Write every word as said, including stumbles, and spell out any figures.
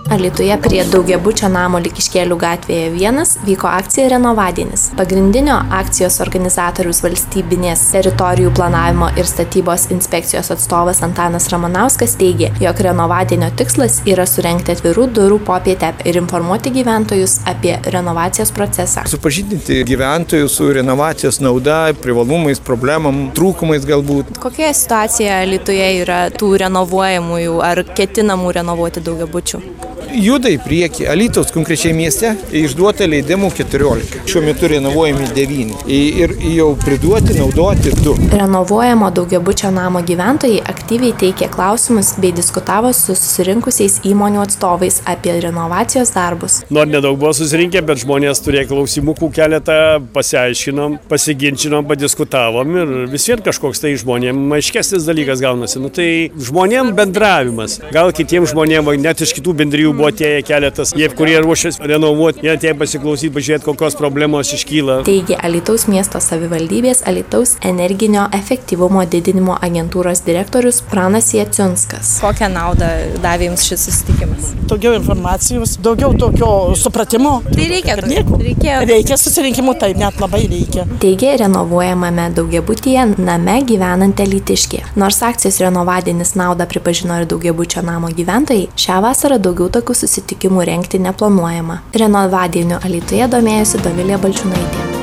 Alytuje prie daugiabučio namo Likiškėlių gatvėje vienas vyko akcija Renovadienis. Pagrindinio akcijos organizatorius valstybinės teritorijų planavimo ir statybos inspekcijos atstovas Antanas Ramanauskas teigė, jog Renovadienio tikslas yra surengti atvirų durų popietę ir informuoti gyventojus apie renovacijos procesą. Supažindinti gyventojus su renovacijos nauda, privalumais, problemam, trūkumais galbūt. Kokia situacija Alytuje yra tų renovuojamųjų ar ketinamų renovuoti daugiabučių? Juda į priekį. Alytaus konkrečiai mieste išduota leidimų keturiolika. Šiuo metu renovuojami devyni. Ir jau priduoti, naudoti du. Renovuojamo daugiabučio namo gyventojai aktyviai teikė klausimus bei diskutavo su susirinkusiais įmonių atstovais apie renovacijos darbus. Nors nedaug buvo susirinkę, bet žmonės turėjo klausimukų keletą, pasiaiškinom, pasiginčinom, padiskutavom ir vis vien kažkoks tai žmonėm aiškesnis dalykas gaunasi. Nu, tai žmonėm bendravimas. Gal kitiems žmonėm, net iš kitų bendrijų buvo atėję keletas, jie, kurie ruošiasi renovuoti, jie atėjo pasiklausyti, pažiūrėti, kokios problemos iškyla. Teigė Alytaus miesto savivaldybės Alytaus energinio efektyvumo didinimo agentūros direktorius Pranas Jaciunskas. Kokią naudą davė jums šis susitikimas? Daugiau informacijos, daugiau tokio supratimo. Tai reikia, reikia. Reikia susirinkimų, taip net labai reikia. Teigė renovuojamame daugiabutyje name gyvenanti alytiškė. Nors akcijos Renovadienis naudą pripažino ir daugiabučio namo gyventojai, šią vasarą daugiau tokių susitikimų rengti neplanuojama. Renovadieniu Alytuje domėjosi Dovilė Balčiūnaitė.